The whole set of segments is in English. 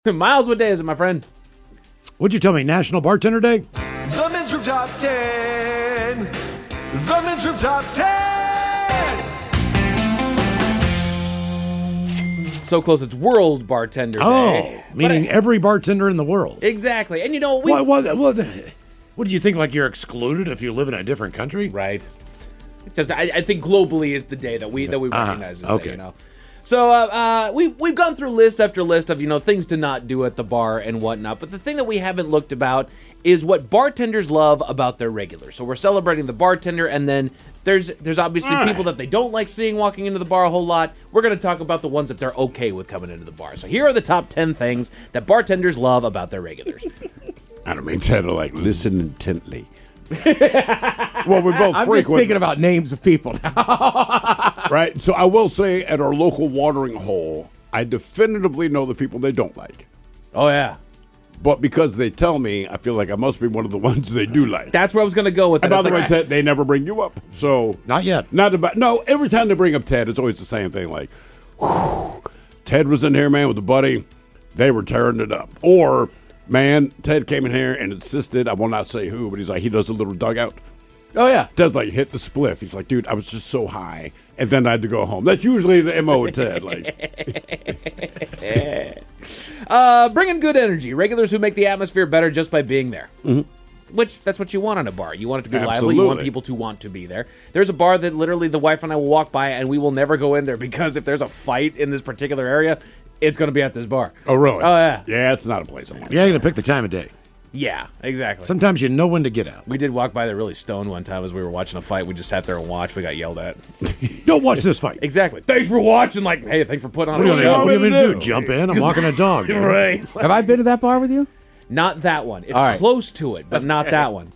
Miles, what day is it, my friend? What'd you tell me, National Bartender Day? The Men's Room Top 10. The Men's Room Top 10. So close, it's World Bartender Day. Oh, meaning every bartender in the world. Exactly. And you know, What did you think, like you're excluded if you live in a different country? Right. It's just, I think globally is the day that we recognize this okay. day, you know. So we've gone through list after list of, you know, things to not do at the bar and whatnot. But the thing that we haven't looked about is what bartenders love about their regulars. So we're celebrating the bartender, and then there's obviously people that they don't like seeing walking into the bar a whole lot. We're going to talk about the ones that they're okay with coming into the bar. So here are the top 10 things that bartenders love about their regulars. I don't mean to listen intently. Well, we both I'm frequent, just thinking about names of people now. right? So I will say, at our local watering hole, I definitively know the people they don't like. Oh, yeah. But because they tell me, I feel like I must be one of the ones they do like. That's where I was going to go with it. And by the way, Ted, they never bring you up. So Not yet. No, every time they bring up Ted, it's always the same thing. Like, whew, Ted was in here, man, with a buddy. They were tearing it up. Or, man, Ted came in here and insisted, I will not say who, but he's like, he does a little dugout. Oh, yeah. Ted's like, hit the spliff. He's like, dude, I was just so high. And then I had to go home. That's usually the MO with Ted. Bringing good energy. Regulars who make the atmosphere better just by being there. Mm-hmm. Which, that's what you want in a bar. You want it to be lively. You want Absolutely. people to want to be there. There's a bar that literally the wife and I will walk by, and we will never go in there because if there's a fight in this particular area, it's going to be at this bar. Oh, really? Oh, yeah. Yeah, it's not a place I want. Yeah, you're going to pick the time of day. Yeah, exactly. Sometimes you know when to get out. We did walk by there really stoned one time as we were watching a fight. We just sat there and watched. We got yelled at. Don't watch this fight. Exactly. Thanks for watching. Like, hey, thanks for putting on What a are you show. going to do? Jump in? I'm walking a dog. dude. Right. Have I been to that bar with you? Not that one. It's All right. close to it, but not that one.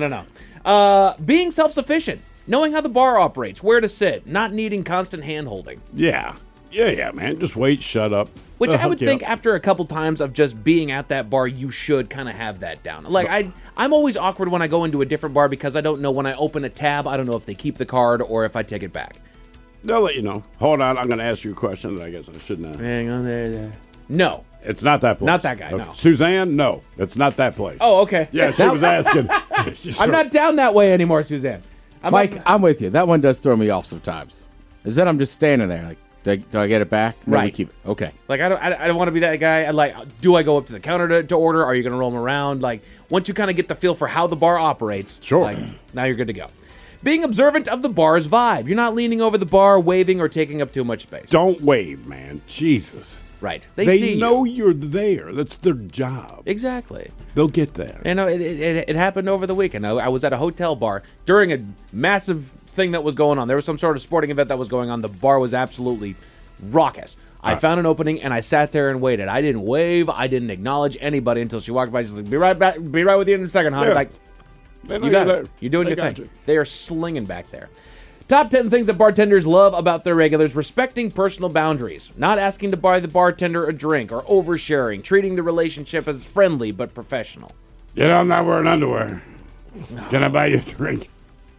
No. Being self-sufficient. Knowing how the bar operates, where to sit, not needing constant hand-holding. Yeah. Yeah, man. Just wait, shut up. Which They'll I would hook you think up. after a couple times of just being at that bar, you should kind of have that down. Like, I'm always awkward when I go into a different bar because I don't know when I open a tab, I don't know if they keep the card or if I take it back. They'll let you know. Hold on. I'm going to ask you a question that I guess I shouldn't have. Hang on there. No. It's not that place. Not that guy, no. Suzanne, no. It's not that place. Oh, okay. Yeah, she was asking. I'm not down that way anymore, Suzanne. Mike, I'm with you. That one does throw me off sometimes. Is that I'm just standing there like, do I get it back? No, we Right. keep it. Okay. Like, I don't want to be that guy. Do I go up to the counter to order? Are you going to roll them around? Like, once you kind of get the feel for how the bar operates, Sure. like, now you're good to go. Being observant of the bar's vibe. You're not leaning over the bar, waving, or taking up too much space. Don't wave, man. Jesus. Right. They see know you. you're there. That's their job. Exactly. They'll get there. You know, it happened over the weekend. I was at a hotel bar during a massive thing that was going on. There was some sort of sporting event that was going on. The bar was absolutely raucous. I found an opening and I sat there and waited. I didn't wave. I didn't acknowledge anybody until she walked by. She's like, "Be right back. Be right with you in a second, hon." Yeah. Like, They know you got you're it. there. You're doing They your got thing. you. They are slinging back there. Top 10 things that bartenders love about their regulars. Respecting personal boundaries. Not asking to buy the bartender a drink or oversharing. Treating the relationship as friendly but professional. You know, I'm not wearing underwear. Can I buy you a drink?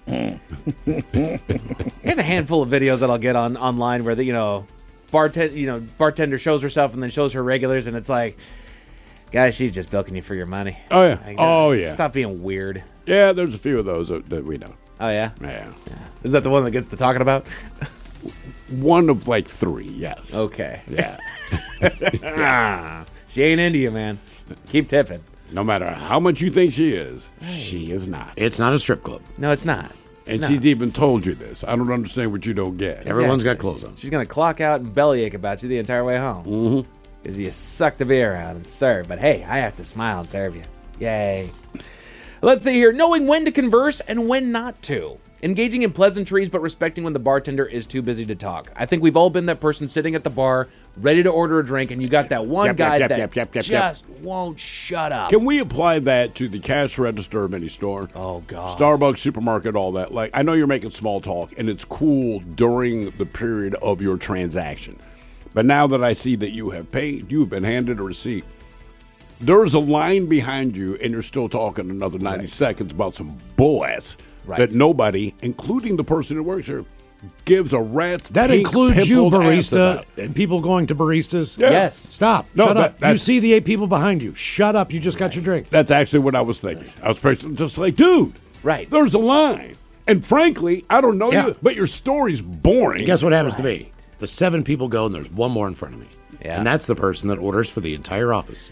Here's a handful of videos that I'll get online where the bartender shows herself and then shows her regulars, and it's like, guys, she's just bilking you for your money. Oh, yeah. Like, Oh, yeah. Stop being weird. Yeah, there's a few of those that we know. Oh yeah. Yeah. Is that the one that gets to talking about? One of like three, yes. Okay. Yeah. She ain't into you, man. Keep tipping. No matter how much you think she is not. It's not a strip club. No, it's not. And No. she's even told you this. I don't understand what you don't get. Everyone's got Exactly. clothes on. She's gonna clock out and bellyache about you the entire way home. Mm-hmm. Because you suck the beer out and serve. But hey, I have to smile and serve you. Yay. Let's see here. Knowing when to converse and when not to. Engaging in pleasantries, but respecting when the bartender is too busy to talk. I think we've all been that person sitting at the bar, ready to order a drink, and you got that one guy that just won't shut up. Can we apply that to the cash register of any store? Oh, God. Starbucks, supermarket, all that. Like, I know you're making small talk, and it's cool during the period of your transaction. But now that I see that you have paid, you have been handed a receipt. There is a line behind you, and you're still talking another 90 seconds about some bull ass that nobody, including the person who works here, gives a rat's That pink includes you, pimpled ass barista, about it. and people going to baristas. Yeah. Yes. Stop. No, Shut up. You that's- see the 8 people behind you. Shut up. You just got your drink. That's actually what I was thinking. I was just like, dude, Right. there's a line. And frankly, I don't know Yeah. you, but your story's boring. Guess what happens to me? The 7 people go, and there's one more in front of me. Yeah. And that's the person that orders for the entire office.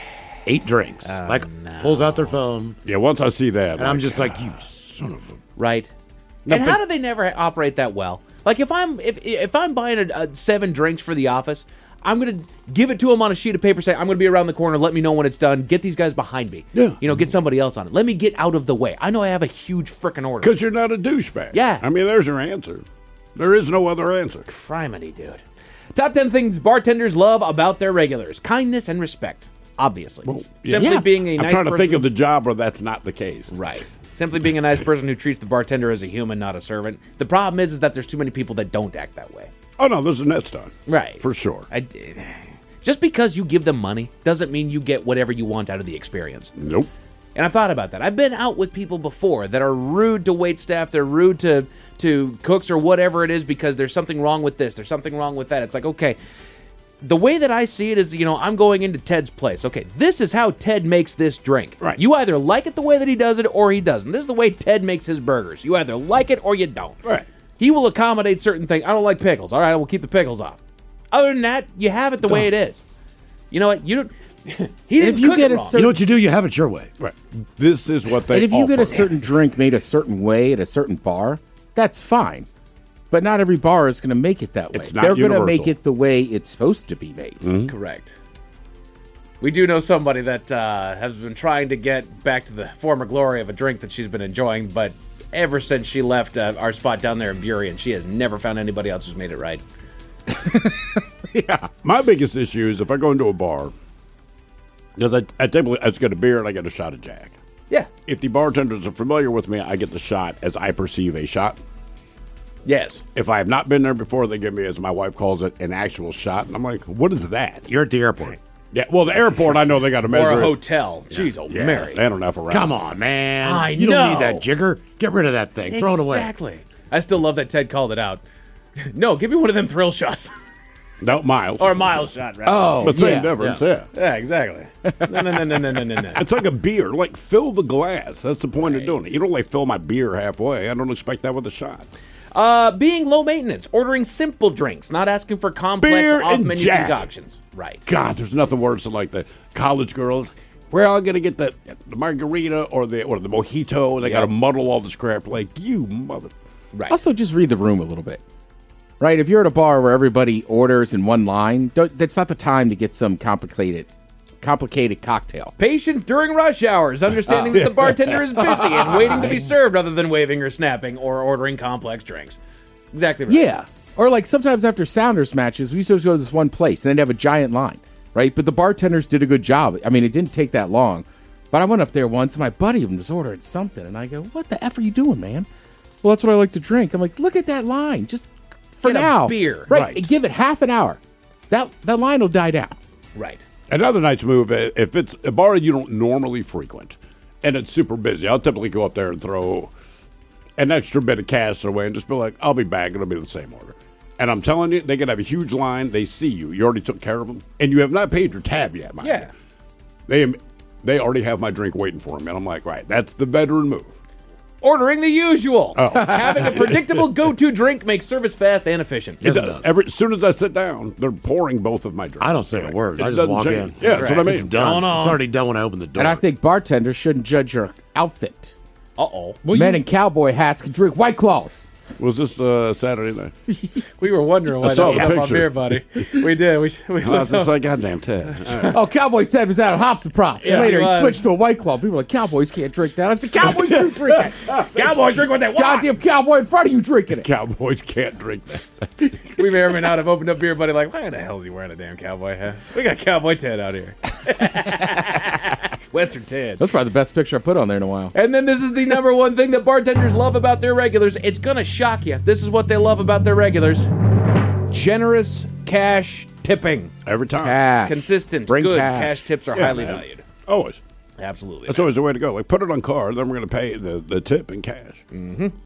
8 drinks. Pulls out their phone. Yeah, once I see that. And I'm just like, you son of a... Right. No, and but- how do they never operate that well? Like if I'm buying 7 drinks for the office, I'm gonna give it to them on a sheet of paper. Say I'm gonna be around the corner. Let me know when it's done. Get these guys behind me. Yeah. Get somebody else on it. Let me get out of the way. I know I have a huge frickin' order. Because you're not a douchebag. Yeah. I mean, there's your answer. There is no other answer. Criminy, dude. Top 10 things bartenders love about their regulars: kindness and respect. Obviously, simply Yeah. being a I'm nice trying to person. think of the job where that's not the case. Right. Simply being a nice person who treats the bartender as a human, not a servant. The problem is that there's too many people that don't act that way. Oh, no, there's a nest on. Right. For sure. Just because you give them money doesn't mean you get whatever you want out of the experience. Nope. And I've thought about that. I've been out with people before that are rude to waitstaff, they're rude to cooks or whatever it is because there's something wrong with this, there's something wrong with that. It's like, okay, the way that I see it is, I'm going into Ted's place. Okay, this is how Ted makes this drink. Right. You either like it the way that he does it or he doesn't. This is the way Ted makes his burgers. You either like it or you don't. Right. He will accommodate certain things. I don't like pickles. All right, I will keep the pickles off. Other than that, you have it the way it is. You know what? You don't. He didn't if you cook get it a wrong. certain- You know what you do? You have it your way. Right. This is what they And if you get a offer. certain drink made a certain way at a certain bar, that's fine. But not every bar is going to make it that way. It's not They're going to universal. make it the way it's supposed to be made. Correct. We do know somebody that has been trying to get back to the former glory of a drink that she's been enjoying, but ever since she left our spot down there in Burien, she has never found anybody else who's made it right. My biggest issue is if I go into a bar, because I typically I just get a beer and I get a shot of Jack. Yeah. If the bartenders are familiar with me, I get the shot as I perceive a shot. Yes. If I have not been there before, they give me, as my wife calls it, an actual shot. And I'm like, what is that? You're at the airport. Yeah, well, the airport, I know they got to measure Or a it. hotel. Jeez, oh, Yeah, Mary. they don't have a Come on, man. You know. don't need that jigger. Get rid of that thing. Throw it away. Exactly. I still love that Ted called it out. No, give me one of them thrill shots. No, miles. Or a mile shot, rather. Oh, But same yeah. difference, yeah. Yeah, exactly. No. It's like a beer. Like, fill the glass. That's the point of doing it. You don't, like, fill my beer halfway. I don't expect that with a shot. Being low maintenance, ordering simple drinks, not asking for complex Beer and off-menu Jack. concoctions. Right. God, there's nothing worse than, like, the college girls. We're all going to get the margarita or the mojito. They got to muddle all this crap. Like, you mother... Right. Also, just read the room a little bit. Right? If you're at a bar where everybody orders in one line, that's not the time to get some complicated cocktail. Patience during rush hours, understanding that the bartender is busy and waiting to be served rather than waving or snapping or ordering complex drinks. Exactly right. Yeah. Or like sometimes after Sounders matches, we used to go to this one place and they'd have a giant line, right? But the bartenders did a good job. I mean, it didn't take that long. But I went up there once and my buddy was ordering something. And I go, what the F are you doing, man? Well, that's what I like to drink. I'm like, look at that line. Just for Get a now. beer. Right. Right. Give it half an hour. That line will die down. Right. Another night's move, if it's a bar you don't normally frequent and it's super busy, I'll typically go up there and throw an extra bit of cash away and just be like, I'll be back. It'll be the same order. And I'm telling you, they can have a huge line. They see you. You already took care of them. And you have not paid your tab yet, mind Yeah. you. They already have my drink waiting for them. And I'm like, right, that's the veteran move. Ordering the usual. Having a predictable go-to drink makes service fast and efficient. Yes, it does. As soon as I sit down, they're pouring both of my drinks. I don't say a word. It I just doesn't walk change. in. Yeah, that's what I mean. It's done. Going on. It's already done when I open the door. And I think bartenders shouldn't judge your outfit. Uh-oh. Men in cowboy hats can drink White Claws. Was this Saturday night? We were wondering why I saw that was the up on picture. beer, buddy. We did. We I was just like, goddamn Ted. Oh, Cowboy Ted was out of hops and props. Yeah, Later, he he was. switched to a White Claw. People were like, Cowboys can't drink that. I said, Cowboys do drink that. Cowboys drink what they want. Goddamn cowboy in front of you drinking it. Cowboys can't drink that. We may or may not have opened up beer, buddy. Like, why the hell is he wearing a damn cowboy hat? We got Cowboy Ted out here. Western Ted. That's probably the best picture I put on there in a while. And then this is the number one thing that bartenders love about their regulars. It's going to shock you. This is what they love about their regulars. Generous cash tipping. Every time. Cash. Consistent, Bring good cash. cash tips are Yeah, highly man. valued. Always. Absolutely. That's always the way to go. Like, put it on card, then we're going to pay the tip in cash.